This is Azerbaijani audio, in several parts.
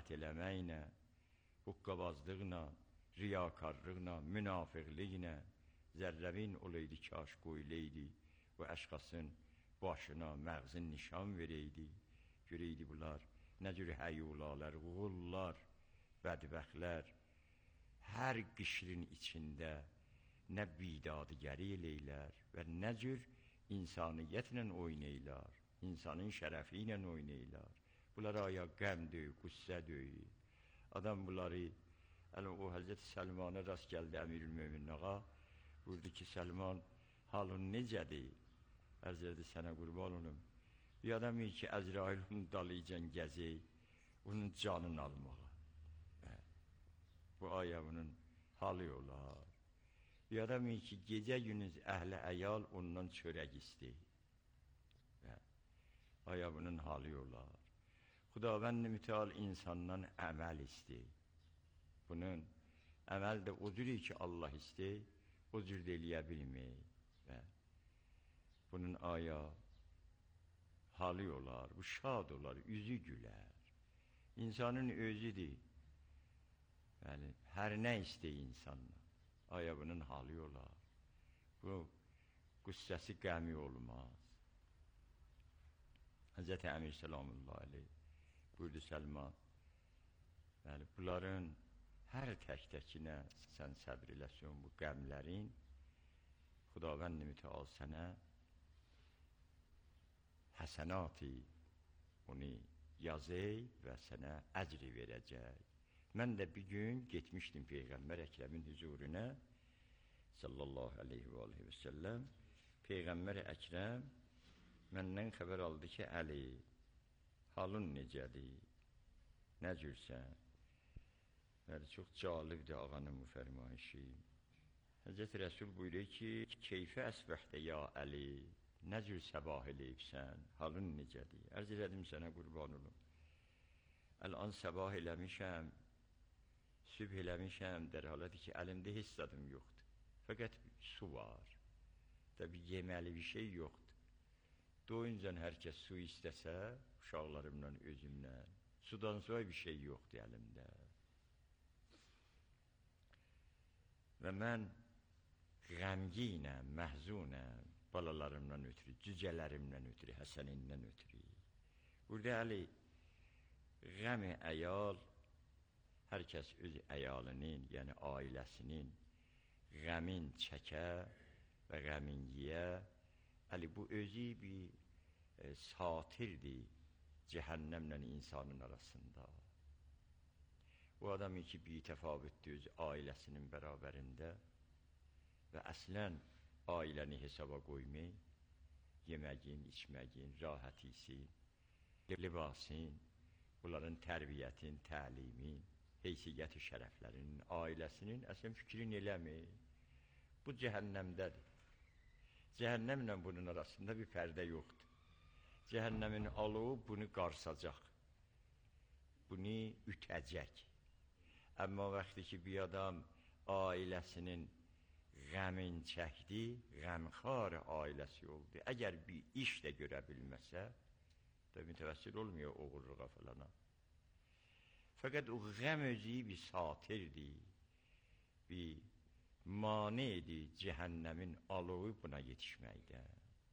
xəyanət eləməklə, huqqabazlıqla, riyakarlıqla, münafiqliklə zərrəvin olaydı kaş qoyuleydi və əşxasın başına məğzin nişan vereydi. Göreydi bunlar nə cür həyulalar, qullar, bədbəxtlər hər qişrin içində nə bidadgəri eləylər və nə cür insaniyyətlə oynayırlar, insanın şərəfi ilə oynayırlar. Bunlara aya qəm döy, qüssə döy. Adam bunları, o Həzrəti Səlman'a rast gəldi Əmirül-Möminin ağa, buyurdu ki, Səlman halın necədir? Ərz elədi, sənə qurban olum. Bir adam ki, Əzrailin dalıcan gəzək, onun canını almağa. Bu aya bunun halı olar. Bir adam ki, gecə günüz əhli əyal ondan çörək istəyir. Aya bunun halı olar. Xudavənd mütəal insandan əməl istəyir. Bunun əməl də o cürü ki, Allah istəyir, o cür də eləyə bilməyir. Bunun aya halı olar, bu şad olar, üzü gülər. İnsanın özüdür. Yəni, hər nə istəyir insanla. Aya bunun halı olar. Bu, qüssəsi qəmi olmaz. Həzrəti Əmir Səlamullah aleyh buyurdu Səlman, bunların hər tək-təkinə sən səbr eləsin bu qəmlərin, Xudavənd mütəal sənə həsənati onu yazıb və sənə əcri verəcək. Mən də bir gün getmişdim Peyğəmbər Əkrəmin huzuruna sallallahu aleyhi və aleyhi və səlləm. Peyğəmbər Əkrəm məndən xəbər aldı ki, Əli, halın necədir, nə cürsən? Çox cəlibdir ağanın bu fərmayişi. Həzrəti Rəsul buyuruyor ki, keyfə əsbəxdə ya Əli, nə cür səbah eləyibsən, halın necədir? Ərz elədim sənə qurban olum. Əl-an səbah eləmişəm, sübh eləmişəm, der halədir ki, əlimdə heç zadım yoxdur. Fəqət su var. Təbi yeməli bir şey yoxdur. Doyuncan hər kəs su istəsə, uşaqlarımla, özümlə, sudan sonra bir şey yoxdur əlimdə. Və mən qəmginəm, məhzunəm, balalarımdan ötürü, cücələrimdən ötürü, Həsənindən ötürü. Burada Əli, qəmi əyal, hər kəs öz əyalının, yəni ailəsinin qəmin çəkə və qəmin yiyə. Əli, bu özü bir satirdir cəhənnəmlə insanın arasında. O adamı ki, bir təfavüddür öz ailəsinin bərabərində və əslən ailəni hesaba qoymayın, yeməyin, içməyin, rahatīsin, libasın, bunların tərbiyyətin, təlimin, heysiyyəti şərəflərinin, ailəsinin əslən fikrini eləmir. Bu cəhənnəmdədir. Cəhənnəmlə bunun arasında bir pərdə yoxdur. Cəhənnəmin alovu bunu qarsacaq, bunu ütəcək. Amma vaxtı ki, bir adam ailəsinin qəmin çəkdi, qəmxar ailəsi oldu. Əgər bir iş də görə bilməsə, da mütəvəssir olmuyor oğurluğa falana. Fəqət o qəm özü bir satirdir, bir manidir cəhənnəmin alovu buna yetişməkdə.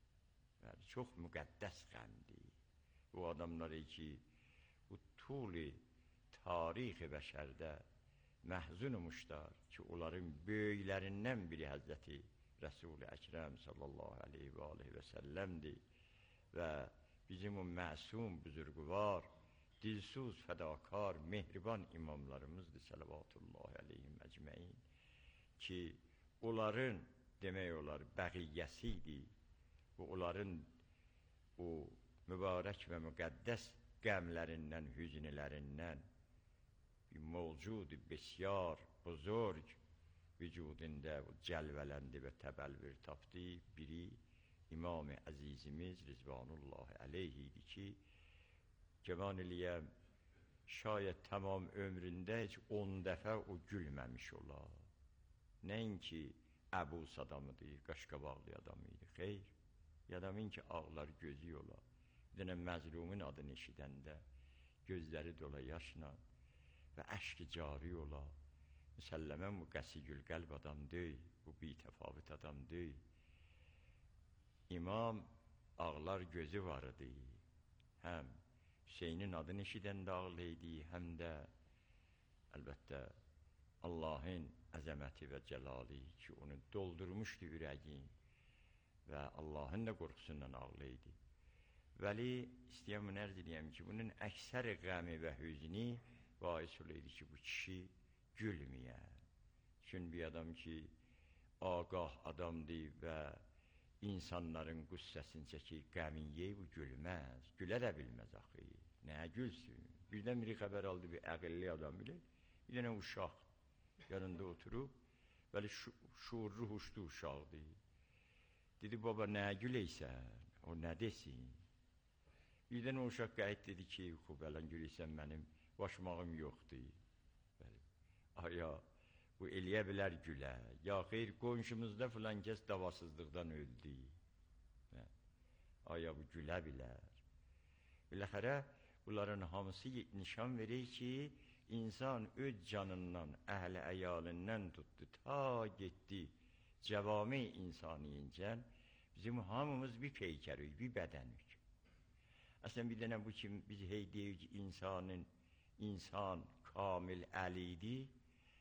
Çox müqəddəs qəmdir. O adamları ki, bu tuli tarixi bəşərdə məhzun olmuşlar ki, onların böyüklərindən biri Həzrəti Rəsul-i Əkrəm sallallahu aleyhi və aleyhi və səlləmdir və bizim o məsum, buzurgvar, dilsuz, fədakar, mehriban imamlarımızdır sələvatullahi aleyhim əcməin ki, onların demək olar bəqiyyəsi idi və onların o mübarək və müqəddəs qəmlərindən, hüznlərindən bir mövcud, besyar, buzurg vücudində cəlvələndi və təbəlvir tapdı. Biri İmam-ı Əzizimiz Rizvanullahi aleyhi idi ki, cəman eləyəm, şayət tamam ömründə heç 10 dəfə o gülməmiş olar. Nəinki Əbu Sadamıdır, qaşqabaqlı adamıydı, xeyr. Adamın ki, ağlar gözü olar. Bir dənə məzlumun adını eşidəndə gözləri dola yaşla, və əşk cari ola. Müsəlləmən bu qəsigül qəlb adam deyil, bu bitəfavit adam deyil. İmam ağlar gözü var idi. Həm Hüseynin adını eşidəndə ağlaydı, həm də əlbəttə Allahın əzəməti və cəlali ki, onu doldurmuşdu ürəyin və Allahın da qorxusundan ağlaydı. Vəli istəyəm bunu ərz edəyəm ki, bunun əksər qəmi və hüzni bais olaydı ki, bu kişi gülməyə. Çünki bir adam ki, ağah adamdır və insanların qüssəsini çəkir, qəmin yey, bu gülməz. Gülə də bilməz axı. Nəyə gülsün? Birdən biri xəbər aldı, bir əqilli adam bilir. Bir dənə uşaq yanında oturub, bəli şuurlu, huşlu uşaqdır. Dedi, baba, nəyə güləysən? O nə desin? Birdən o uşaq qəyət dedi ki, bələn güləysən, mənim başmağım yoxdur. Bəli, aya, bu eləyə bilər gülə. Ya xeyr, qonşumuzda filan kəs davasızlıqdan öldü. Aya, bu gülə bilər. Biləxərə, bunların hamısı nişan verir ki, insan öz canından, əhl-i əyalindən tutdu, ta getdi, cəvami insaniyincən, bizim hamımız bir peykərik, bir bədənik. Əslən, bir dənə bu ki, biz hey deyik ki, insan kamil əlidir,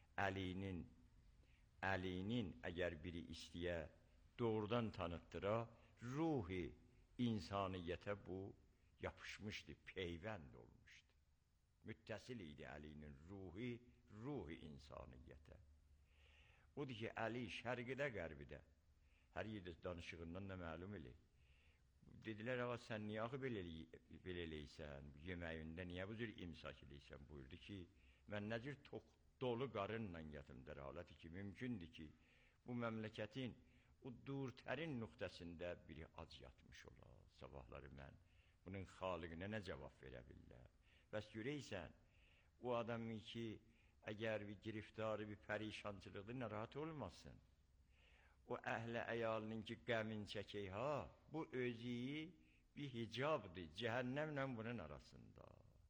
əlinin əgər biri istəyə doğrudan tanıtdıra, ruhi insaniyyətə bu yapışmışdı, peyvənd olmuşdu. Müttəsil idi əlinin ruhi insaniyyətə. Odur ki, əli şərqidə, qərbidə, hər yerdə danışığından da məlum elə. Dedilər, ağa, sən niyə axı belə eləysən, yeməyində niyə bu cür imsak eləysən? Buyurdu ki, mən nə cür dolu qarınla yatımdır, haləti ki, mümkündür ki, bu məmləkətin o durtərin nöqtəsində biri ac yatmış ola. Sabahları mən bunun xaliqinə nə cavab verə billər? Bəs görəysən, o adamın ki, əgər bir giriftarı, bir pərişancılıqdır, narahat olmasın. O əhlə əyalının ki, qəmin çəkək, bu özü bir hicabdır, cəhənnəmlə bunun arasında.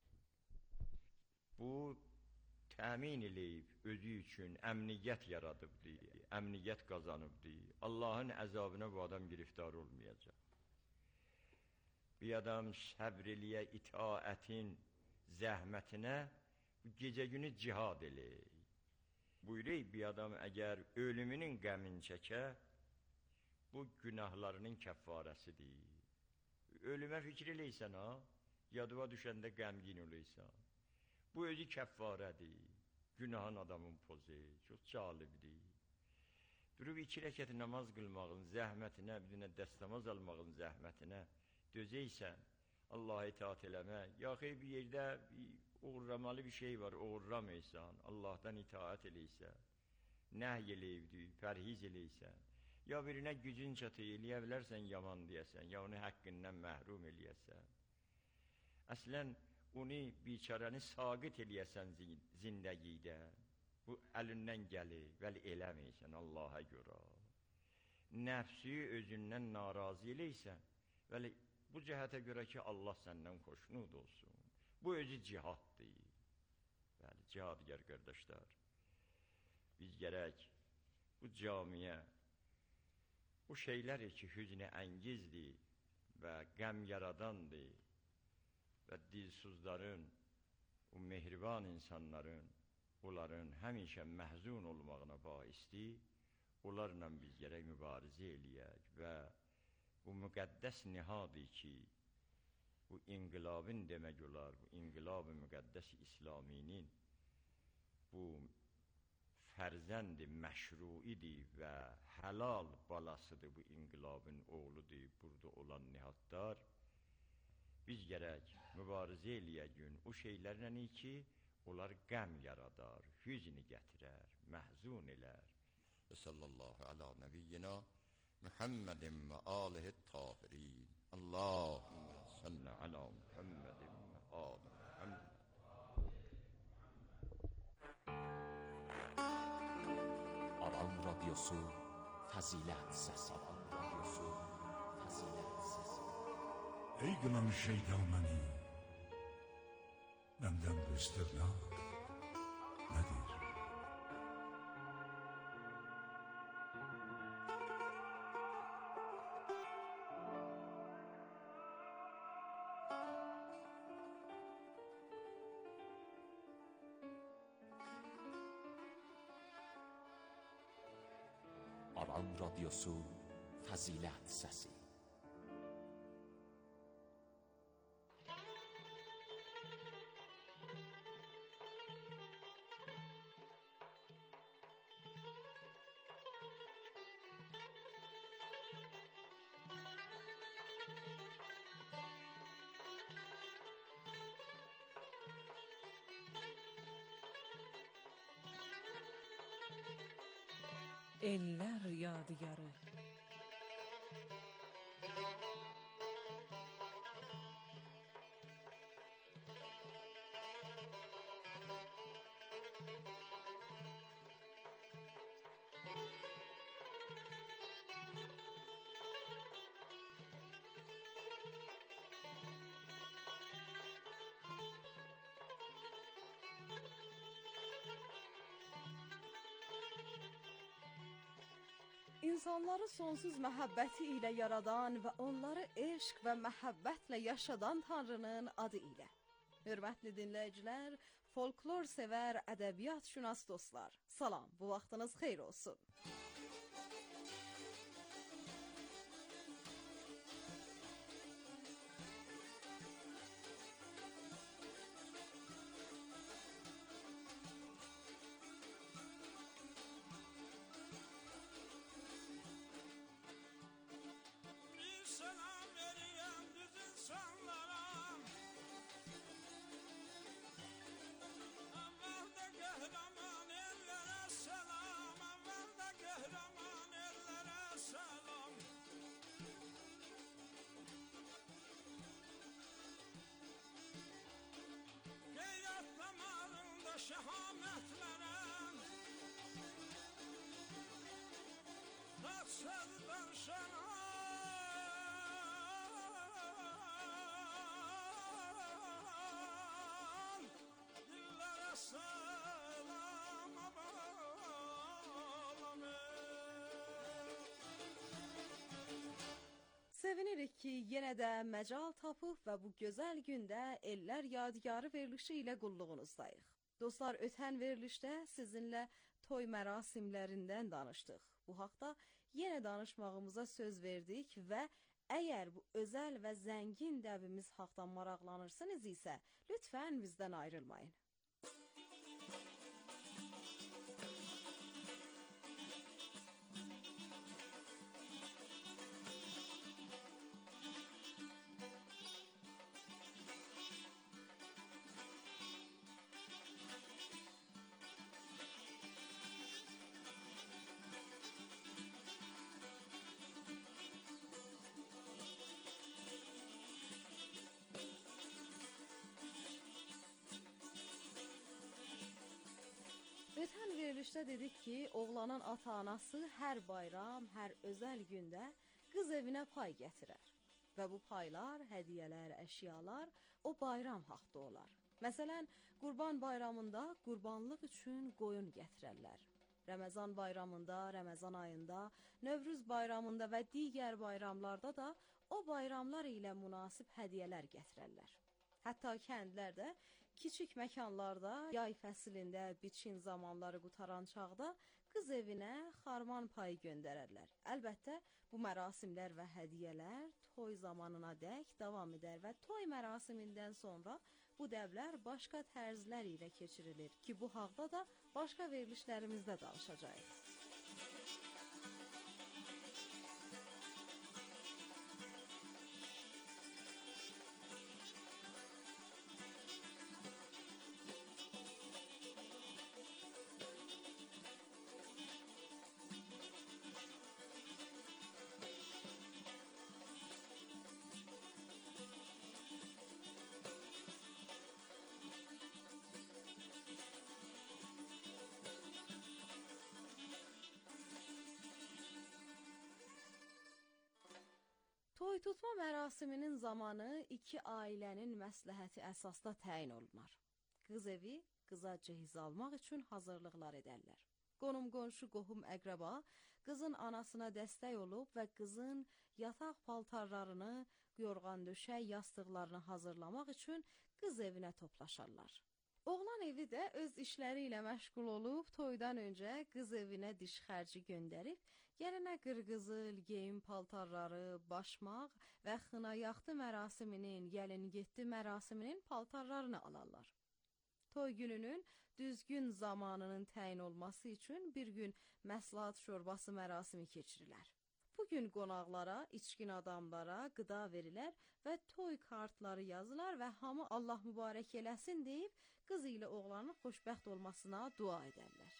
Bu, təmin eləyib, özü üçün əmniyyət yaradıbdır, əmniyyət qazanıbdır. Allahın əzabına bu adam giriftar olmayacaq. Bir adam səbr eləyə itaətin zəhmətinə gecə günü cihad eləyək. Buyurur, bir adam əgər ölümünün qəmin çəkə, bu günahlarının kəffarəsidir. Ölümə fikir eləysən, yadıva düşəndə qəmgin oluysan. Bu özü kəffarədir, günahın adamın pozu, çox calibdir. Durub 2 rəkət namaz qılmağın zəhmətinə, bir dənə dəstəmaz almağın zəhmətinə dözəysən, Allah'a itaat eləmək, yaxı bir yerdə uğurlamalı bir şey var, uğurlamaysan, Allah'tan itaat eləysən, nəhy eləyibdir, pərhiz eləysən, ya birinə gücün çatı eləyə bilərsən, yaman deyəsən, ya onu həqqindən məhrum eləyəsən. Əslən, onu biçarəni saqit eləyəsən zindəgidə, bu əlindən gəlir, vəli eləməysən Allah'a görə. Nəfsi özündən narazı eləysən, vəli bu cəhətə görə ki, Allah səndən xoşnud olsun. Bu özü cihaddır. Bəli, cihadgər qardaşlar. Biz gərək bu camiyə, bu şeyləri ki, hüznə əngizdir və qəm yaradandır və dilsuzların, o mehriban insanların, onların həmişə məhzun olmağına baisdir, onlarla biz gərək mübarizə eləyək və bu müqəddəs nihadır ki, bu inqilabın demək olar, bu inqilab-ı müqəddəs İslaminin bu fərzənd-i məşruidir və həlal balasıdır, bu inqilabın oğludur, burada olan nihadlar. Biz gərək mübarizə eləyək gün o şeylərlə ki, onlar qəm yaradar, hüzni gətirər, məhzun elər. Və sallallahu ala nəbiyyina Muhammedin və alihi tahirin. Allahümme salli ala Muhammedin və alihi Muhammed. Aran Radyosu Fazilet Sesi. Aran Radyosu Fazilet Sesi. Ey qınamış şeytan məni, məndən bu istəqlaq, Alan Radyosu Fəzilət Səsi. Eller yadigarı. İnsanları sonsuz məhəbbəti ilə yaradan və onları eşq və məhəbbətlə yaşadan Tanrının adı ilə. Hörmətli dinləyicilər, folklor sevər, ədəbiyyat şünas dostlar, salam, bu vaxtınız xeyir olsun. Şehametlerem Taksızdan şeran Dillere selam bağlamı. Sevinirik ki, yenə də məcal tapıb və bu gözəl gündə Eller Yadigarı verilişi ilə qulluğunuzdayıq. Dostlar, ötən verilişdə sizinlə toy mərasimlərindən danışdıq. Bu haqda yenə danışmağımıza söz verdik və əgər bu özəl və zəngin dəbimiz haqda maraqlanırsınız isə, lütfən bizdən ayrılmayın. Ötən verilişdə dedik ki, oğlanın ata-anası hər bayram, hər özəl gündə qız evinə pay gətirər. Və bu paylar, hədiyyələr, əşyalar o bayram haqda olar. Məsələn, Qurban bayramında qurbanlıq üçün qoyun gətirərlər. Ramazan bayramında, Ramazan ayında, Növrüz bayramında və digər bayramlarda da o bayramlar ilə münasib hədiyyələr gətirərlər. Hətta kəndlərdə, kiçik məkanlarda yay fəslində biçin zamanları qutaran çağda qız evinə xarman payı göndərərlər. Əlbəttə, bu mərasimlər və hədiyyələr toy zamanına dək davam edər və toy mərasimindən sonra bu dəblər başqa tərzlər ilə keçirilir ki, bu haqda da başqa verilişlərimizdə danışacağıq. Toy tutma mərasiminin zamanı iki ailənin məsləhəti əsasda təyin olunar. Qız evi qıza cehiz almaq üçün hazırlıqlar edərlər. Qonum-qonşu, qohum-əqrəba qızın anasına dəstək olub və qızın yataq paltarlarını, yorğan-döşək, yastıqlarını hazırlamaq üçün qız evinə toplaşarlar. Oğlan evi də öz işləri ilə məşğul olub, toydan öncə qız evinə diş xərci göndərib, Gəlinə qırqızıl, geyim paltarları, başmaq və xına yaxtı mərasiminin, gəlin getdi mərasiminin paltarlarını alarlar. Toy gününün düzgün zamanının təyin olması üçün bir gün məsləhət şorbası mərasimi keçirilər. Bu gün qonaqlara, içkin adamlara qıda verilər və toy kartları yazılar və hamı Allah mübarək eləsin deyib qız ilə oğlanın xoşbəxt olmasına dua edərlər.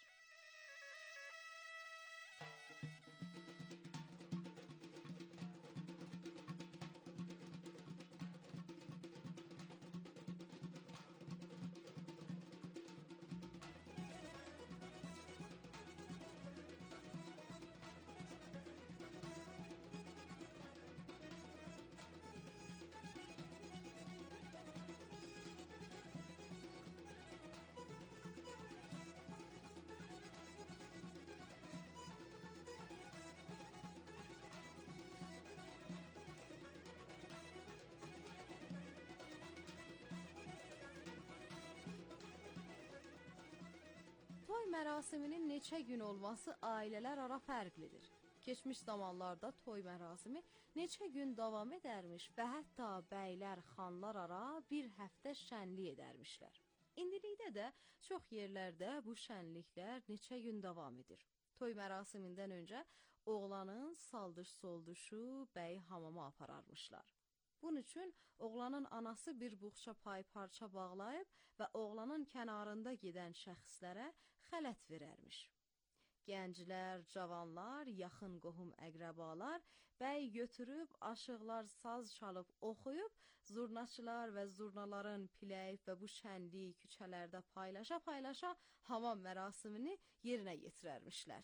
Toy mərasiminin neçə gün olması ailələr ara fərqlidir. Keçmiş zamanlarda toy mərasimi neçə gün davam edərmiş və hətta bəylər, xanlar ara bir həftə şənlik edərmişlər. İndilikdə də çox yerlərdə bu şənliklər neçə gün davam edir. Toy mərasimindən öncə oğlanın saldış-solduşu bəyi hamama apararmışlar. Bunun üçün oğlanın anası bir buxça pay parça bağlayıb və oğlanın kənarında gedən şəxslərə xələt verərmiş. Gənclər, cavanlar, yaxın qohum əqrəbalar bəy götürüb, aşıqlar saz çalıb oxuyub, zurnaçılar və zurnaların piləyib və bu şənliyi küçələrdə paylaşa-paylaşa hamam mərasimini yerinə yetirərmişlər.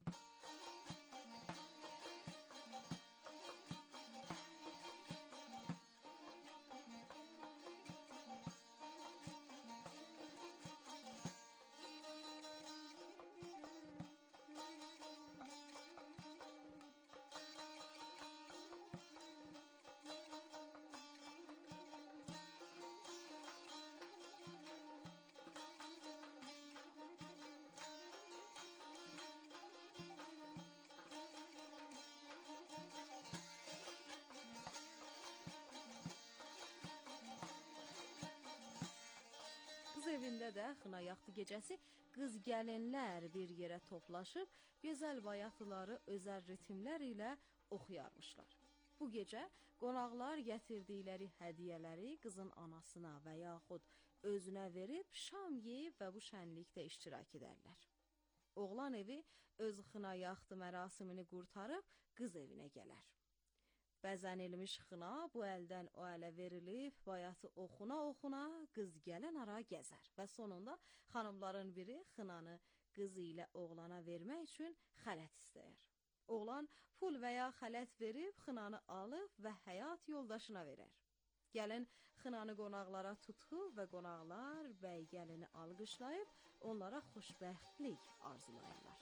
Qız evində də xına yaxtı gecəsi qız gəlinlər bir yerə toplaşıb, gözəl bayatıları özəl ritmlər ilə oxuyarmışlar. Bu gecə qonaqlar gətirdikləri hədiyyələri qızın anasına və yaxud özünə verib, şam yeyib və bu şənlikdə iştirak edərlər. Oğlan evi öz xına yaxtı mərasimini qurtarıb qız evinə gələr. Bəzənilmiş xına bu əldən o ələ verilib, bayatı oxuna-oxuna qız gələn ara gəzər və sonunda xanımların biri xınanı qız ilə oğlana vermək üçün xələt istəyər. Oğlan pul və ya xələt verib xınanı alıb və həyat yoldaşına verər. Gəlin xınanı qonaqlara tutub və qonaqlar bəy gəlini alqışlayıb onlara xoşbəxtlik arzulayırlar.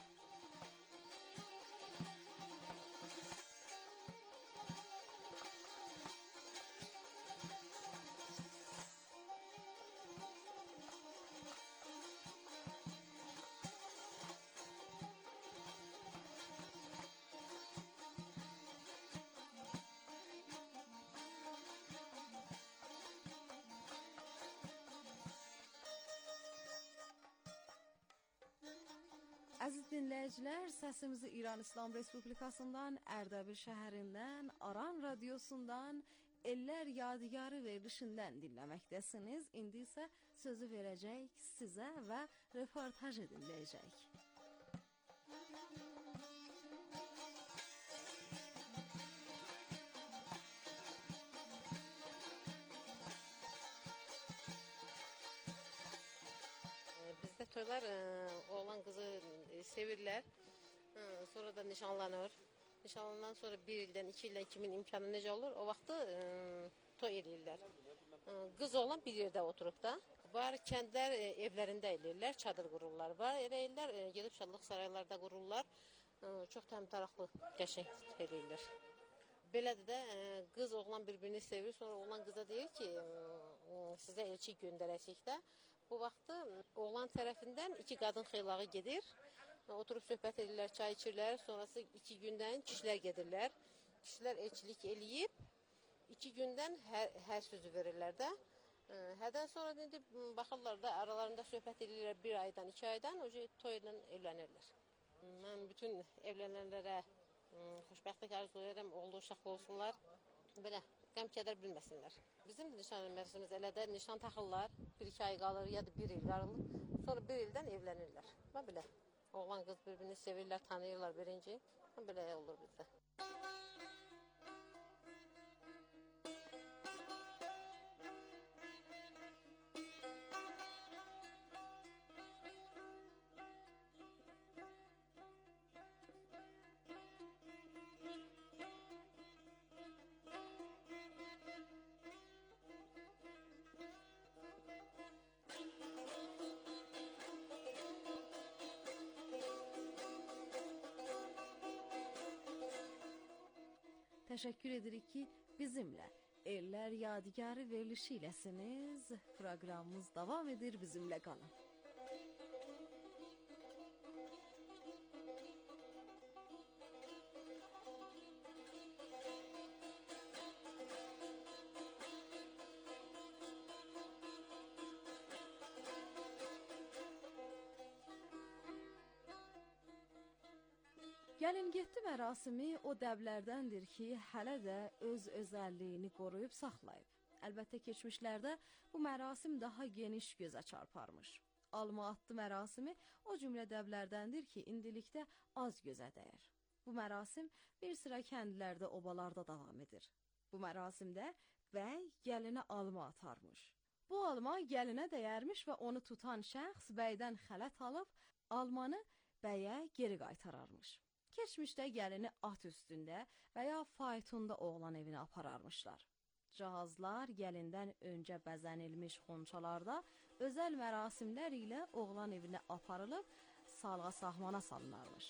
Əziz dinləyicilər, səsimizi İran İslam Respublikasından, Ərdəbil şəhərindən, Aran radiosundan, Ellər Yadigarı verilişindən dinləməkdəsiniz. İndi isə sözü verəcək sizə və reportajı dinləyəcək. Bizdə toylar oğlan qızı sevirlər, sonra da nişanlanır. Nişanlandan sonra 1 ildən, 2 ildən kimin imkanı necə olur, o vaxtı toy eləyirlər. Qız oğlan bir yerdə oturub da, var kəndlər evlərində eləyirlər, çadır qururlar. Var eləyirlər, gedib şadlıq saraylarda qururlar, çox təmtaraqlı qəşəng eləyirlər. Belədir də, qız oğlan bir-birini sevir, sonra oğlan qıza deyir ki, sizə elçi göndərəcək də. Bu vaxtı oğlan tərəfindən 2 qadın xeylağı gedir, Oturub söhbət edirlər, çay içirlər. Sonrası 2 gündən kişilər gedirlər. Kişilər elçilik eləyib 2 gündən hər sözü verirlər də. Hədən sonra indi baxırlar da aralarında söhbət edirlər 1 aydan, 2 aydan toyla evlənirlər. Mən bütün evlənənlərə xoşbəxtlik arzulayıram, oğlu uşaqlı olsunlar. Belə qəm-kədər bilməsinlər. Bizim nişan mərasimimiz elə də nişan taxırlar. 1-2 ay qalır ya da 1 il qalır. Sonra 1 ildən evlənirlər. Belə oğlan qız bir-birini sevirlər, tanıyırlar birinci. Belə olur bizdə. Təşəkkür edirik ki, bizimlə Ellər Yadigarı verilişi iləsiniz. Proqramımız davam edir, bizimlə qalın. Gəlin getdi mərasimi o dəblərdəndir ki, hələ də öz özəlliyini qoruyub saxlayıb. Əlbəttə keçmişlərdə bu mərasim daha geniş gözə çarparmış. Alma atdı mərasimi o cümlə dəblərdəndir ki, indilikdə az gözə dəyər. Bu mərasim bir sıra kəndlərdə, obalarda davam edir. Bu mərasimdə bəy gəlinə alma atarmış. Bu alma gəlinə dəyərmiş və onu tutan şəxs bəydən xələt alıb, almanı bəyə geri qaytararmış. Keçmişdə gəlini at üstündə və ya faytonda oğlan evinə apararmışlar. Cihazlar gəlindən öncə bəzənilmiş xonçalarda özəl mərasimlər ilə oğlan evinə aparılıb salğa sahmana salınarmış.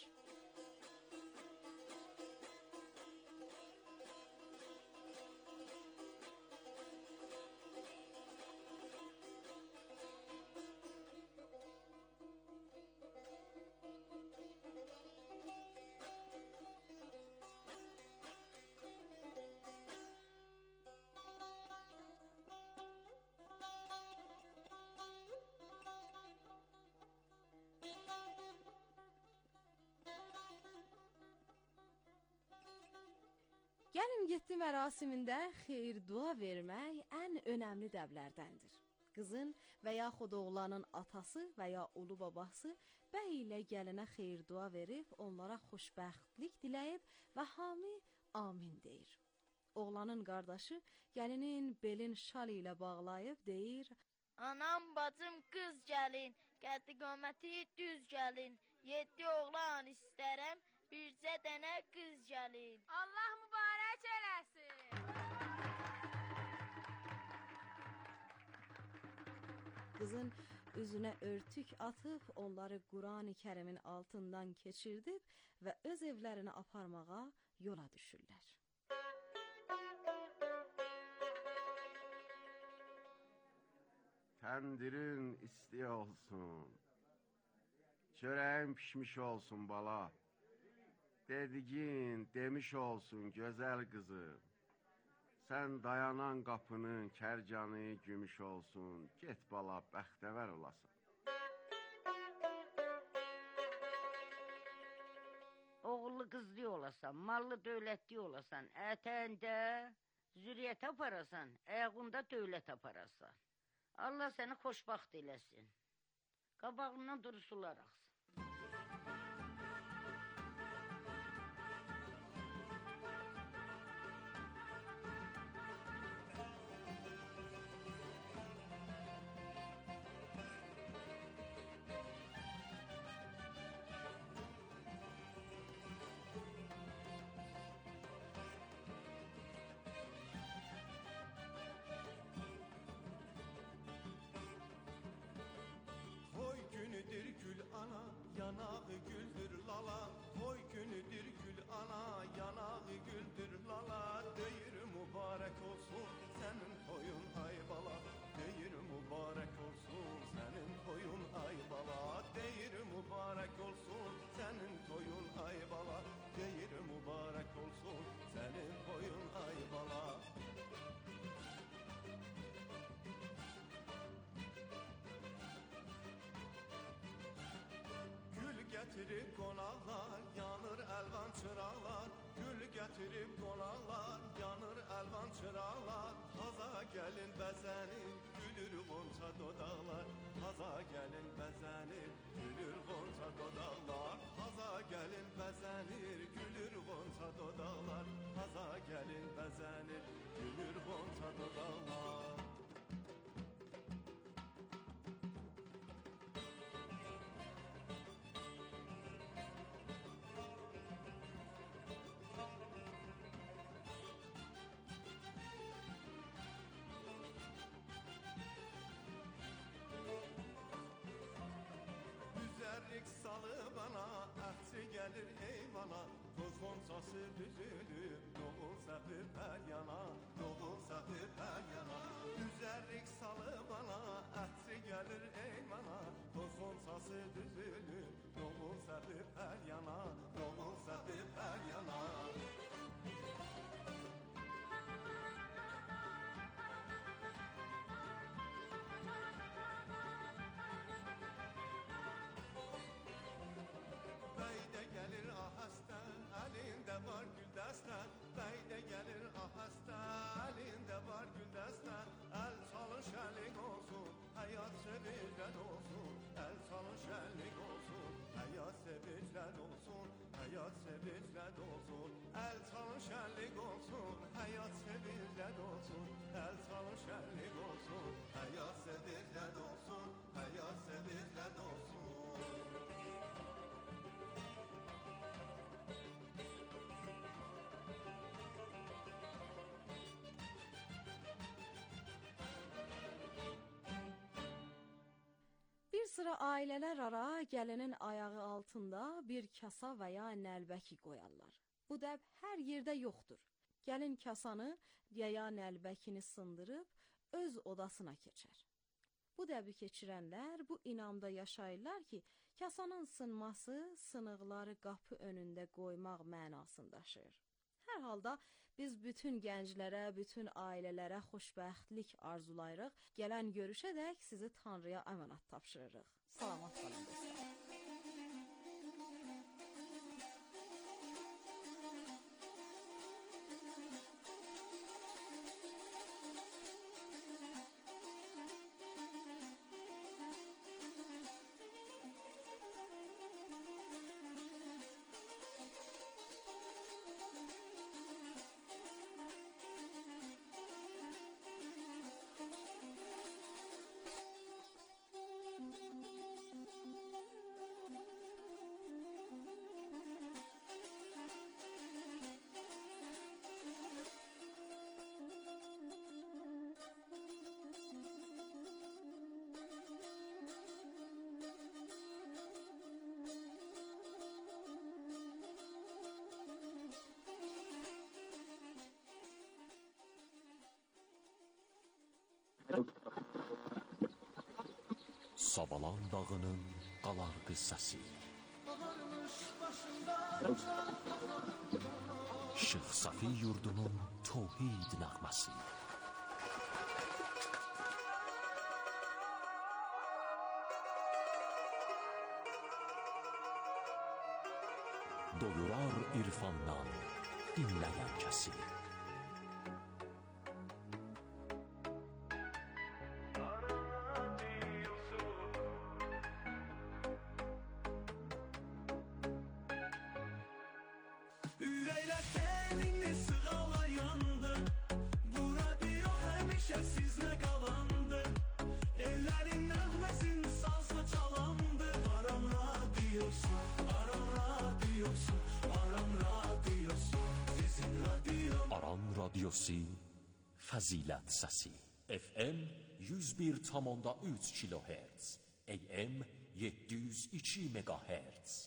Gəlin getdi mərasimində xeyir-dua vermək ən önəmli dəblərdəndir. Qızın və yaxud oğlanın atası və ya ulu babası bəy ilə gəlinə xeyir-dua verib, onlara xoşbəxtlik diləyib və hamı amin deyir. Oğlanın qardaşı gəlinin belin şal ilə bağlayıb deyir: Anam, bacım, qız gəlin, qəddi qaməti düz gəlin, 7 oğlan istərəm, bircə dənə qız gəlin. Allah mübarək eləsin. Qızın üzünə örtük atıb, onları Qurani Kərimin altından keçirdib və öz evlərinə aparmağa yola düşürlər. Təndirin isti olsun, çörəyin pişmiş olsun bala. Dediğin demiş olsun gözəl qızım. Sən dayanan qapının kərcanı gümüş olsun. Get bala, bəxtəvər olasan. Oğullu qızlı olasan, mallı dövlətli olasan, ətəndə zürriyyət aparasan, ayağında dövlət aparasan. Allah səni xoşbaxt eləsin. Qabağından durusular axsın. Toy günüdür gül ana, yanağı güldür lala. gətirib qonaqlar, yanır əlvan çıraqlar. Gül gətirib qonaqlar, yanır əlvan çıraqlar. Taza gəlin bəzənir, gülür qonça dodaqlar. Taza gəlin bəzənir, gülür qonça dodaqlar. Taza gəlin bəzənir, gülür qonça dodaqlar. Taza gəlin bəzənir, gülür qonça dodaqlar. Üzərlik salı bana, əhçi gəlir eyvana. Toz qoncası düzülüb, doğul səpib hər yana, doğul səpib hər yana. Üzərlik salı bana, əhçi gəlir eyvana. Toz qoncası düzülüb, doğul səpib hər yana, doğul səpib hər yana. Bəydə gəlir ahəstə, əlində var güldəstə. Bəydə gəlir ahəstə, əlində var güldəstə. Əl çalış əlik olsun, həyat sevinçlə olsun. Əl çalış əlik olsun, həyat sevinçlə olsun. Həyat sevinçlə olsun. Əl çalış əlik olsun, həyat sevinçlə olsun. Əl çalış əlik olsun, həyat sevinçlə olsun. Həyat sevinçlə olsun. Bir sıra ailələr ara gəlinin ayağı altında bir kasa və ya nəlbəki qoyarlar. Bu dəb hər yerdə yoxdur. Gəlin kasanı ya nəlbəkini sındırıb öz odasına keçər. Bu dəbi keçirənlər bu inamda yaşayırlar ki, kasanın sınması sınıqları qapı önündə qoymaq mənasını daşıyır. Hər halda biz bütün gənclərə, bütün ailələrə xoşbəxtlik arzulayırıq. Gələn görüşədək sizi Tanrıya əmanət tapşırırıq. Salamat qalın dostlar. Sabalan dağının qalar qıssası. Şeyx Safi yurdunun tövhid nəğməsi. Doyurar irfandan dinləyən kəsi. Ürəklər səninlə sığalayandı. Bu radio həmişə sizlə qalandı. Ellərin nəğməsin sazla çalandı. Aram radiosu, Aram radiosu, Aram radiosu, sizin radio. Aran radiosu Fəzilət səsi. FM 101,3 kHz, AM 702 MHz.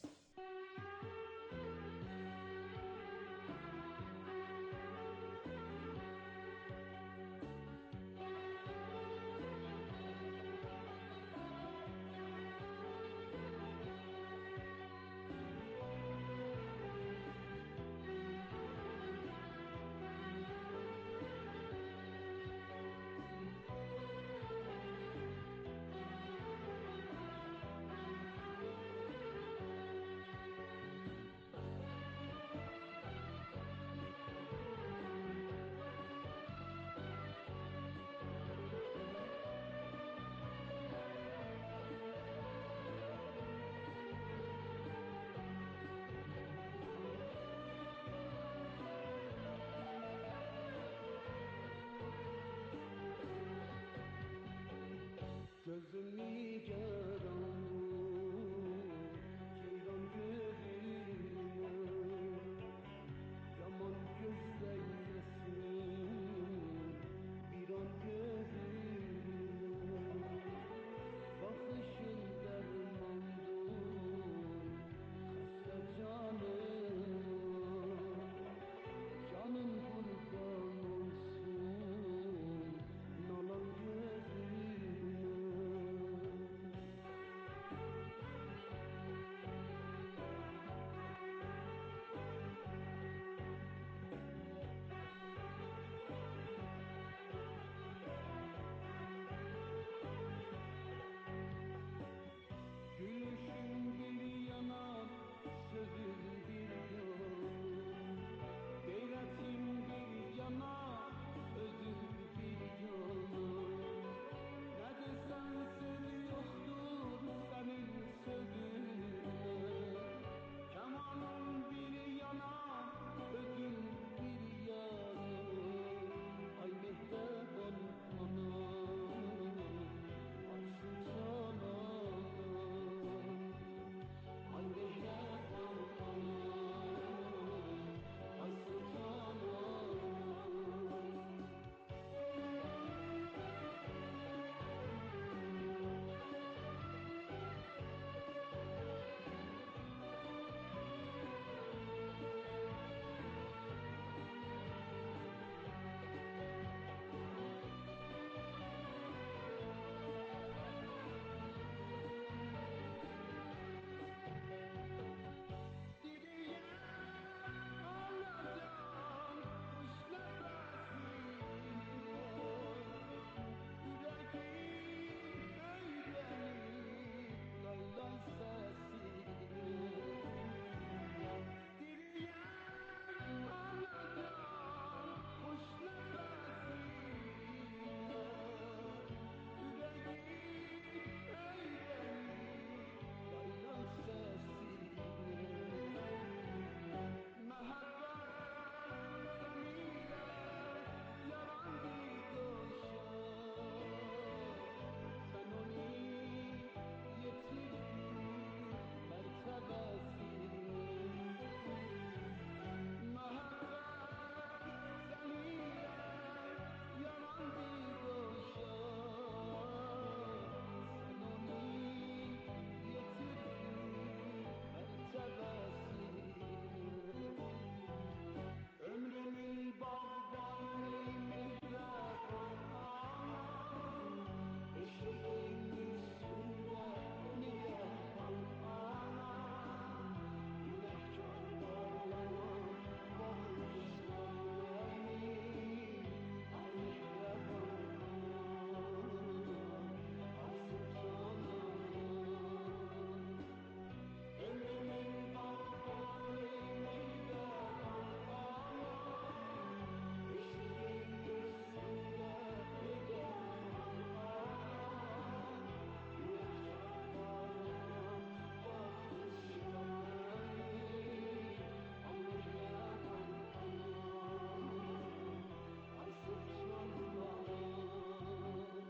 Gözüm nigaran ceylan gözüme yaman gözleymesin bir an gözüme bakışın dermandır hasta canım kurban olsun nalan gözüme. Gülüşün bir yana, sözün bir yana, gayretin bir yana, özün bir yana. Ne desen söz yoktur senin sözüne, kemanın bir yana, özün bir yana. Ay mehriban anam, ay sultan anam. Ay mehriban anam, ay sultan anam. Diliye alacağım kuş nefesini, yüreğim eylemiş lay lay sesini. Diliye alacağım kuş nefesini, yüreğim eylemiş lay lay sesini. Mehabbet seninle yarandı doşa, sen onu yitirdin mertebesini. Mehabbet seninle yarandı doşa, sen onu yitirdin mertebesini. Ömrümün bağbanı mihreban anam, eşiğin üstünde nigahan anam. Günahkar bağlama bağışla beni, ay mihreban anam, ay sultan anam. Ömrümün bağbanı mihreban anam, eşiğin üstünde nigahan anam. Günahkar bağlama bağışla beni, ay mihreban anam, ay sultan anam.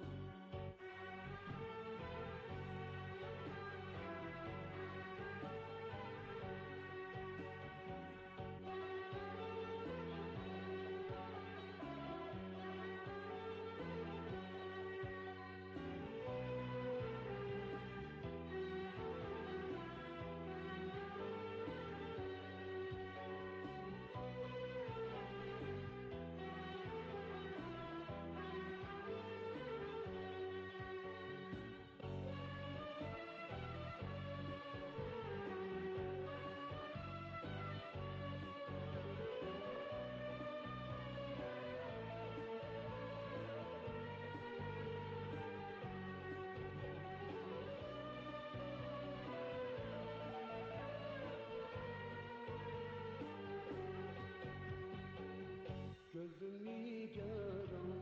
Gözüm nigaran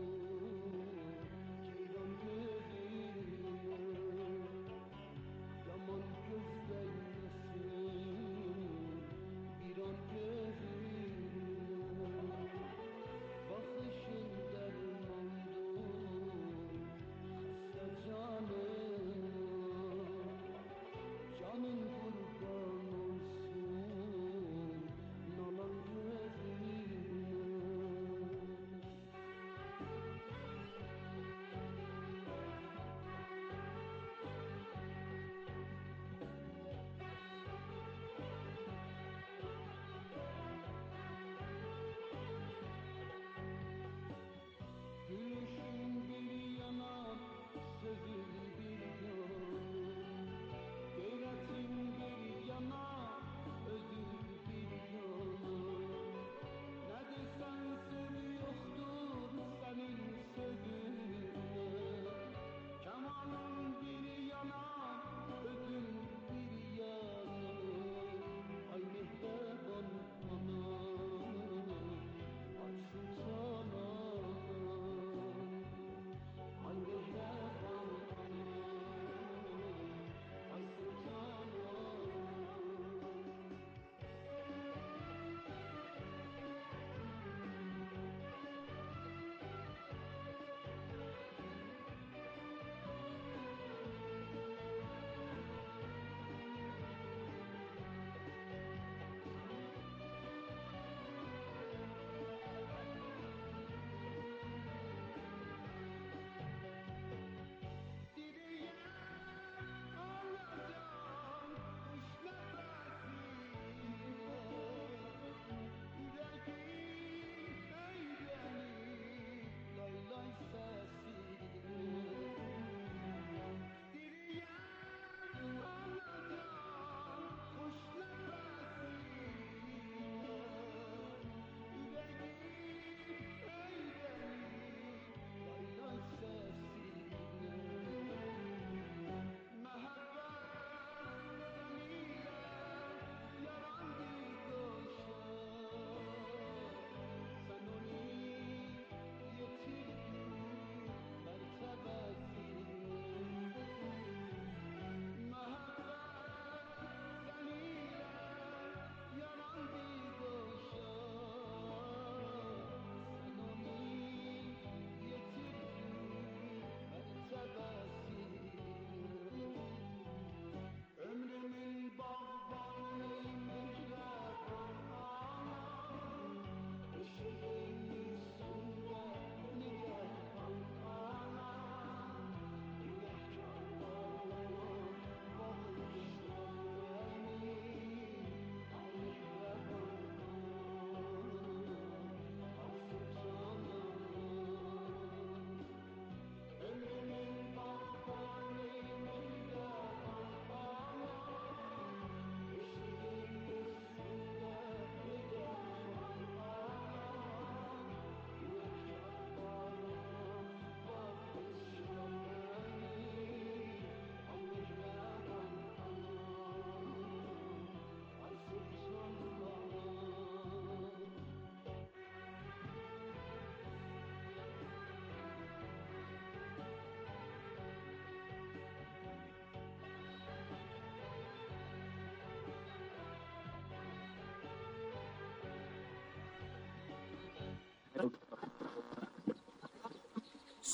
ceylan gözüme yaman gözleymesin bir an gözüme. Bakışın dermandır hasta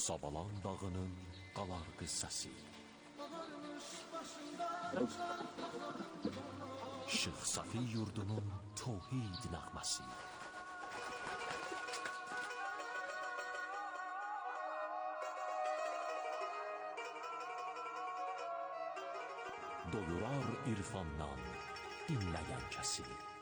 Sabalan dağının qalar qız səsi. Şeyx Safi yurdunun tövhid nəğməsi. Doyurar irfandan dinləyən kəsi.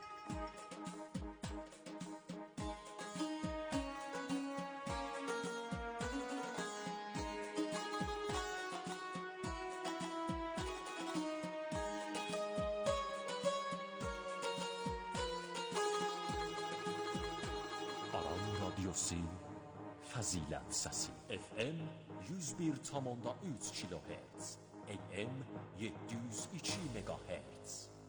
Aran Radyosu Fəzilət Səsi. FM 101,3 kHz. AM 702 MHz.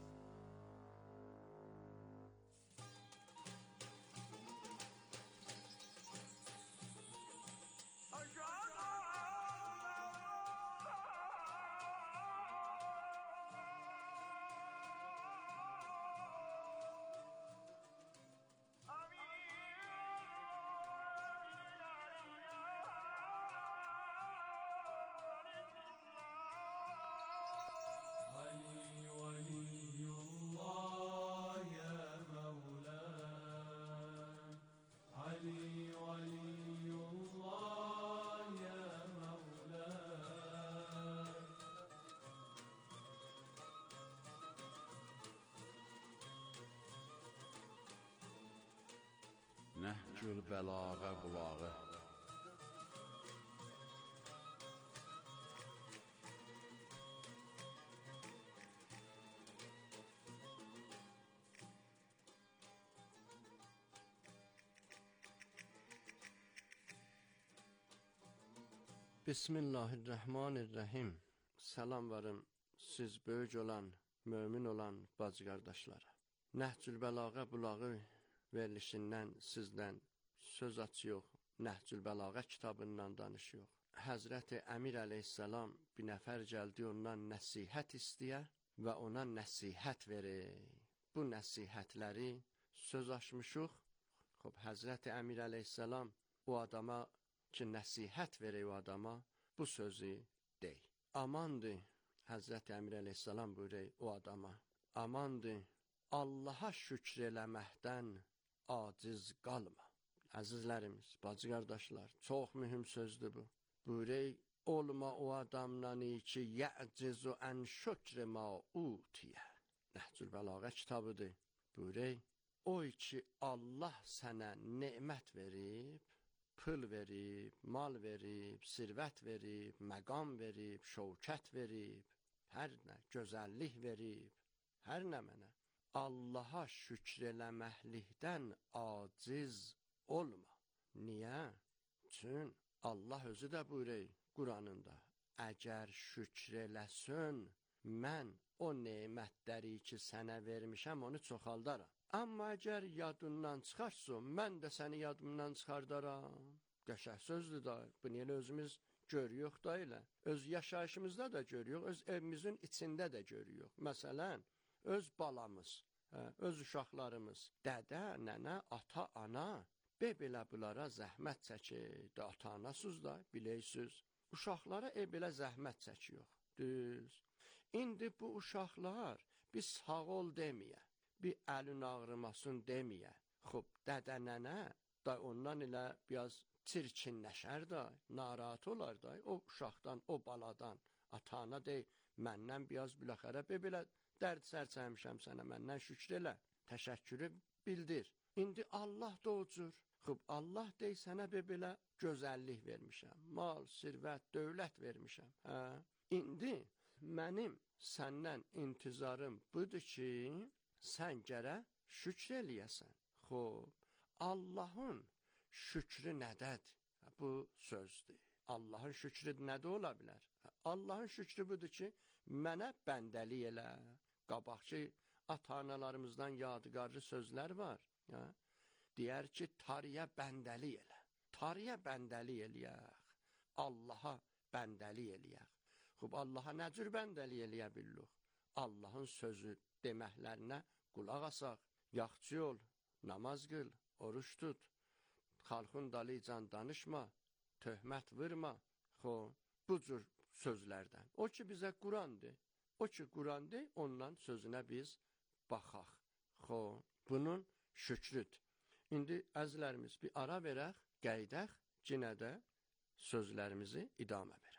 Nəhcül bəlağa bulağı. Bismillahirrahmanirrahim. Salam varım siz böyük olan, mömin olan bacı qardaşlara. Nəhcül bəlağa bulağı verilişindən sizdən söz açıyor, Nəhcül Bəlağa kitabından danışıyor. Həzrəti Əmir əleyhissalam bir nəfər gəldi ondan nəsihət istəyə və ona nəsihət verir. Bu nəsihətləri söz açmışıq. Həzrəti Əmir əleyhissalam o adama ki nəsihət verir o adama bu sözü deyil. Amandır, Həzrəti Əmir əleyhissalam buyuruyor o adama. Amandır, Allaha şükr eləməkdən aciz qalma. Əzizlərimiz, bacı qardaşlar, çox mühüm sözdür bu. Buyuruyor, olma o adamdan ki, yəcizu ən şükr ma utiyə. Nəhcül Bəlağa kitabıdır. Buyuruyor, o ki Allah sənə nemət verib, pul verib, mal verib, sirvət verib, məqam verib, şövkət verib, hər nə, gözəllik verib, hər nə mənə. Allaha şükr eləməklikdən aciz olma. Niyə? Çün Allah özü də buyuruyor Quranında. Əgər şükr eləsən, mən o nemətləri ki sənə vermişəm onu çoxaldaram. Amma əgər yadından çıxarsan, mən də səni yadımdan çıxardaram. Qəşəng sözdür da, bunu elə özümüz görüyoruz da elə. Öz yaşayışımızda da görüyoruz, öz evimizin içində də görüyoruz. Məsələn, öz balamız, öz uşaqlarımız, dədə, nənə, ata, ana, belə bunlara zəhmət çəkir. Ata-anasız da, bilirsiniz. Uşaqlara belə zəhmət çəkiyor. Düz. İndi bu uşaqlar bir sağ ol deməyə, bir əlin ağrımasın deməyə. Xub, dədə, nənə da ondan elə biraz çirkinləşər da, narahat olar da, o uşaqdan, o baladan, ata-ana deyil, məndən biraz biləxərə, belə dərd sərçəmişəm sənə, məndən şükür elə, təşəkkürü bildir. İndi Allah da o cür. Xub, Allah deyil, sənə belə gözəllik vermişəm, mal, sirvət, dövlət vermişəm. İndi mənim səndən intizarım budur ki, sən gərək şükür eləyəsən. Xub, Allahın şükrü nədədir? Bu sözdür. Allahın şükrü nədə ola bilər? Allahın şükrü budur ki, mənə bəndəlik elə. Qabaqçı ata-analarımızdan yadigarlı sözlər var. Deyər ki, tariyə bəndəlik elə. Tariyə bəndəlik eləyək. Allaha bəndəlik eləyək. Xub, Allaha nə cür bəndəlik eləyə bilirik? Allahın sözü deməklərinə qulaq asaq. Yaxçı ol, namaz qıl, oruç tut, xalqın dalıcan danışma, töhmət vurma. Bu cür sözlərdən. O ki bizə Qurandır. O ki Qurandır, ondan sözünə biz baxaq. Bunun şükrüdür. İndi əzlərimiz bir ara verək, qeydək, yenə də sözlərimizi idamə verək.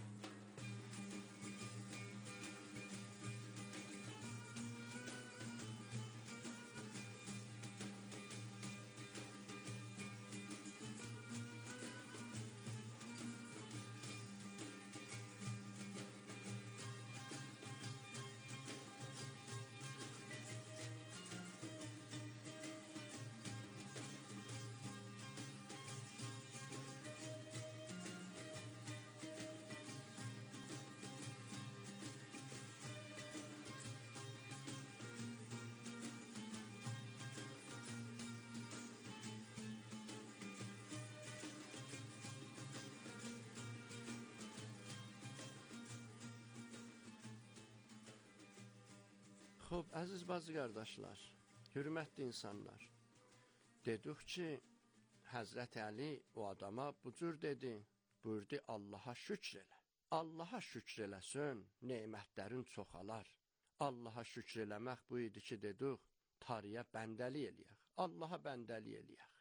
Əziz bazı qardaşlar, hürmətli insanlar, dedik ki, Həzrət Əli o adama bu cür dedi, buyurdu Allaha şükr elə. Allaha şükr eləsən, nemətlərin çoxalar. Allaha şükr eləmək bu idi ki, dedik, tarıya bəndəli eləyək, Allaha bəndəli eləyək.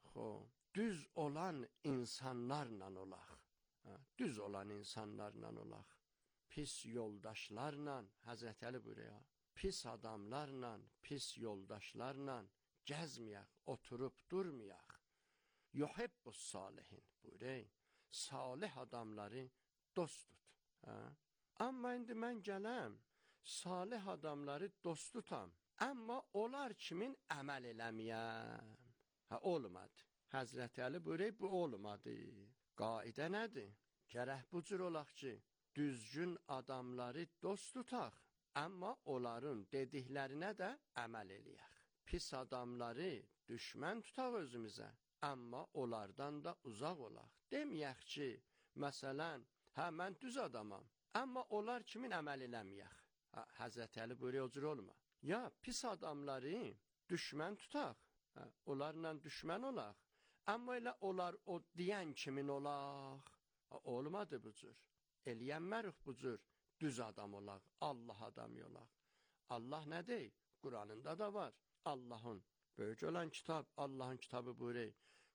Düz olan insanlarla olaq, düz olan insanlarla olaq, pis yoldaşlarla, Həzrət Əli buyuruyor, pis adamlarla, pis yoldaşlarla gəzməyək, oturub durmayaq. Yuhibbus salihin buyuruyor, salih adamları dost tut. Amma indi mən gələm, salih adamları dost tutam, amma onlar kimin əməl eləməyəm? Olmadı. Həzrət Əli buyuruyor, bu olmadı. Qaidə nədir? Gərək bu cür olaq ki, düzgün adamları dost tutaq, amma onların dediklərinə də əməl eləyək. Pis adamları düşmən tutaq özümüzə, amma onlardan da uzaq olaq. Deməyək ki, məsələn, mən düz adamam, amma onlar kimin əməl eləməyək. Həzrət Əli buyuruyor, o cür olma. Ya pis adamları düşmən tutaq, onlarla düşmən olaq, amma elə onlar o deyən kimin olaq. Olmadı bu cür. Eləyənmərik bu cür. Düz adam olaq, Allah adamı olaq. Allah nə deyir? Quranında da var. Allahın böyük olan kitab, Allahın kitabı buyuruyor.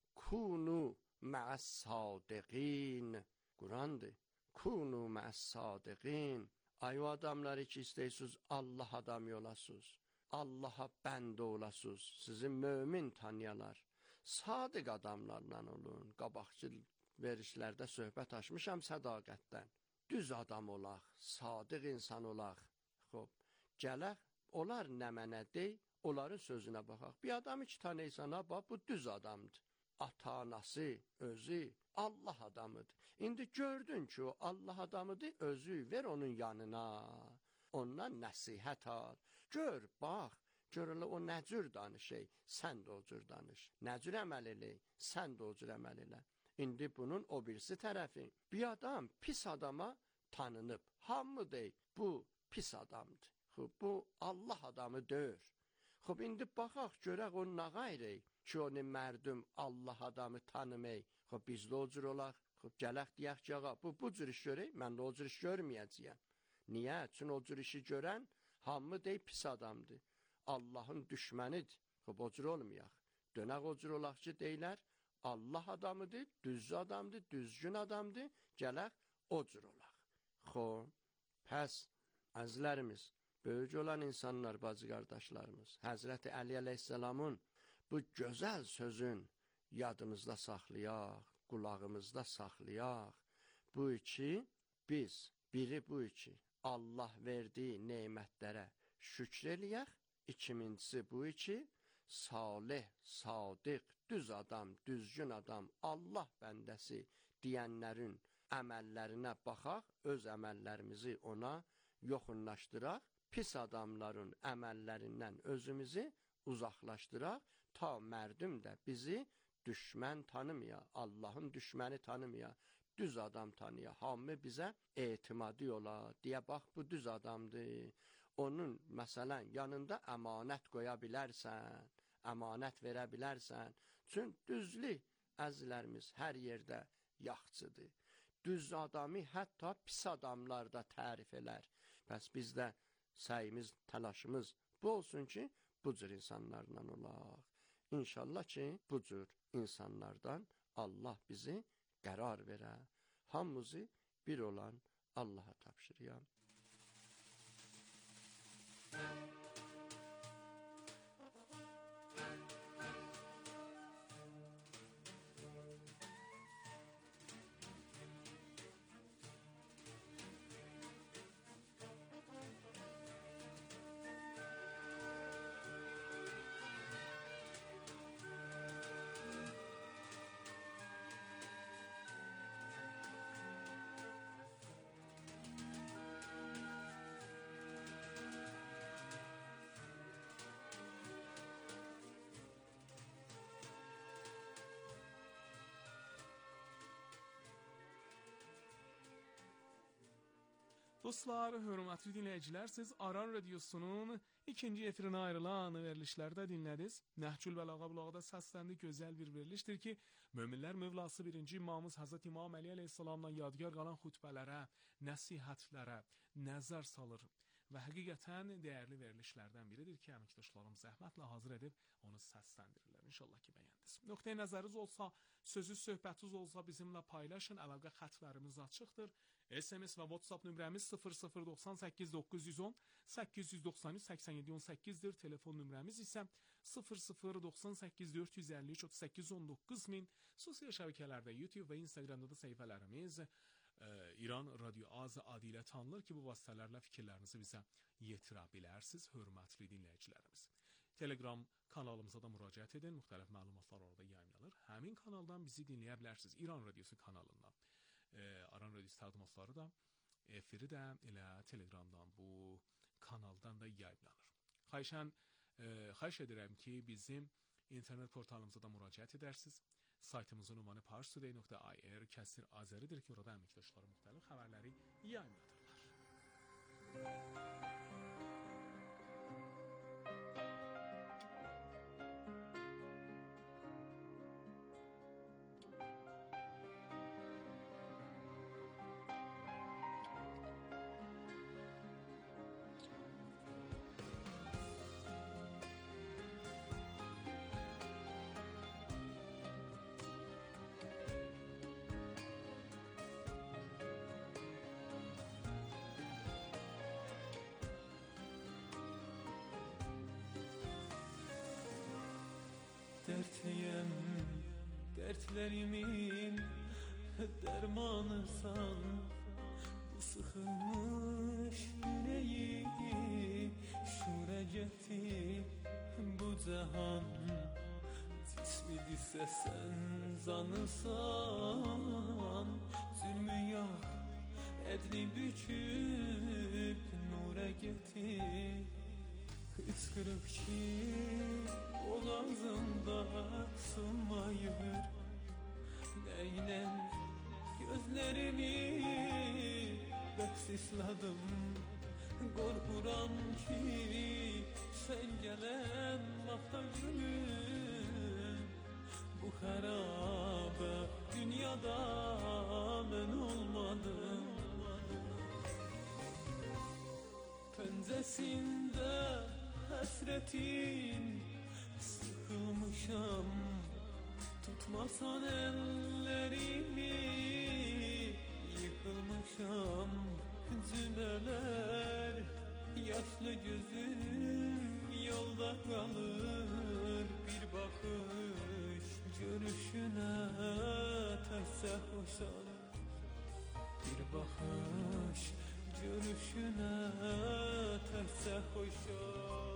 Kunu mə'əs-sadiqin. Qurandır. Kunu mə'əs-sadiqin. Ay o adamları ki istəyirsiniz, Allah adamı olasınız. Allaha bəndə olasınız. Sizi mömin tanıyalar. Sadiq adamlarla olun. Qabaqçı verişlərdə söhbət açmışam sədaqətdən. Düz adam olaq, sadiq insan olaq. Gələk, onlar nə mənə dey, onların sözünə baxaq. Bir adam iki tanıysan, bu düz adamdır. Ata-anası, özü, Allah adamıdır. İndi gördün ki, o Allah adamıdır, özü ver onun yanına. Ondan nəsihət al. Gör, bax, gör o nə cür danışır, sən də o cür danış. Nə cür əməl elə, sən də o cür əməl elə. İndi bunun o birisi tərəfi. Bir adam pis adama tanınıb. Hamı deyir, bu pis adamdır. Bu Allah adamı deyir. İndi baxaq, görək o nə qayrı ki, onu mərdum Allah adamı tanımayı. Biz də o cür olaq. Gələk deyək ki, bu cür iş görək, mən də o cür iş görməyəcəyəm. Niyə? Çünki o cür işi görən hamı deyir pis adamdır. Allahın düşmənidir. O cür olmayaq. Dönək o cür olaq ki, deyilər, Allah adamıdır, düz adamdır, düzgün adamdır, gələk o cür olaq. Pəs, əzlərimiz, böyük olan insanlar, bacı qardaşlarımız, Həzrəti Əli əleyhissalamın bu gözəl sözün yadımızda saxlayaq, qulağımızda saxlayaq. Bu iki, biri bu iki, Allah verdiyi neymətlərə şükr eləyək, ikincisi bu iki, salih, sadiq, düz adam, düzgün adam, Allah bəndəsi deyənlərin əməllərinə baxaq, öz əməllərimizi ona yoxunlaşdıraq, pis adamların əməllərindən özümüzü uzaqlaşdıraq, ta mərdum da bizi düşmən tanımaya, Allahın düşməni tanımaya, düz adam tanıya, hamı bizə etimadı ola, deyə bax bu düz adamdır. Onun məsələn yanında əmanət qoya bilərsən, əmanət verə bilərsən. Çünki düzlük əzlərimiz hər yerdə yaxçıdır. Düz adamı hətta pis adamlar da tərif elər. Bəs bizdə səyimiz, təlaşımız bu olsun ki, bu cür insanlarla olaq. İnşallah ki, bu cür insanlardan Allah bizi qərar verə. Hamımızı bir olan Allaha tapşırıyam. Dostlar, hörmətli dinləyicilər, siz Aran Radiosunun ikinci efrinə ayrılan verilişlərdə dinlədiniz. Nəhcül Bəlağa bulağda səsləndi gözəl bir verilişdir ki, möminlər Mövlası 1-ci İmamımız Həzrət İmam Əli əleyhissalamdan yadgar qalan xutbələrə, nəsihətlərə nəzər salır və həqiqətən dəyərli verilişlərdən biridir ki, əməkdaşlarım zəhmətlə hazır edib onu səsləndirirlər. İnşallah ki, bəyəndiniz. Nöqtəyə nəzəriniz olsa, sözü söhbətiniz olsa bizimlə paylaşın, əlaqə xətlərimiz açıqdır. SMS və WhatsApp nömrəmiz 0098 910 893 87 18-dir. Telefon nömrəmiz isə 0098 453 38 19000. Sosial şəbəkələrdə YouTube və Instagramda da səhifələrimiz İran Radio Azı adı ilə tanınır ki, bu vasitələrlə fikirlərinizi bizə yetirə bilərsiniz, hörmətli dinləyicilərimiz. Telegram kanalımıza da müraciət edin, müxtəlif məlumatlar orada yayımlanır. Həmin kanaldan bizi dinləyə bilərsiniz, İran Radiosu kanalından. Aran Radiosu təqdimatları da, efiri də elə Telegramdan, bu kanaldan da yayımlanır. Xahiş edirəm ki, bizim internet portalımıza da müraciət edərsiniz. Saytımızın ünvanı parstoday.ir kəsir azəridir ki, orada əməkdaşları müxtəlif xəbərləri yayımladırlar. Dertliyim, dertlerimin dermanısan. Bu sıkılmış yüreği şureceti bu cehan. Cismidise sen zanısan. Zulmü yak, edli büküp nure getir. Hıçkırık ki boğazımda sığmayır. Neyle gözlerimi beksisladım. Korkuram ki sen gelen vakta gülüm. Bu harabe dünyada ben olmadım. Penzesinde hasretin sıkılmışam. Tutmasan ellerimi yıkılmışam. Cümeler yaşlı gözüm yolda kalır. Bir bakış görüşüne terse hoşan. Bir bakış görüşüne terse hoşan.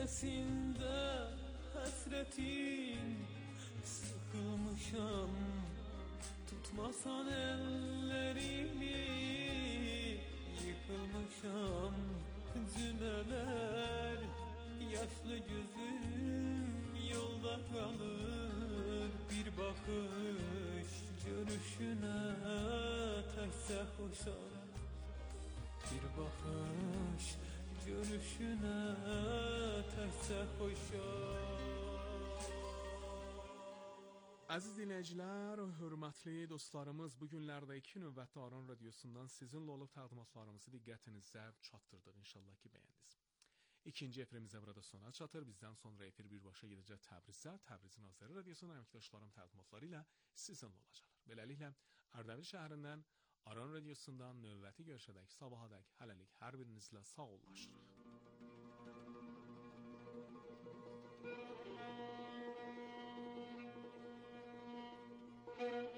sesinde hasretin sıkılmışam. Tutmasan ellerimi yıkılmışam. Cümeler yaşlı gözüm yolda kalır. Bir bakış görüşüne təkcə xoşam. Bir bakış görüşüne təkcə xoşam. Əziz dinləyicilər, hörmətli dostlarımız, bu günlərdə 2 növbətli Aran Radiosundan sizinlə olub təqdimatlarımızı diqqətinizə çatdırdıq. İnşallah ki, bəyəndiniz. İkinci efrimizə burada sona çatır. Bizdən sonra efir birbaşa gedəcək Təbrizə. Təbrizin Azəri Radiosunun əməkdaşlarım təqdimatları ilə sizinlə olacaqlar. Beləliklə, Ərdəbil şəhərindən Aran Radiosundan növbəti görüşədək, sabahadək, hələlik hər birinizlə sağ ollaşırıq.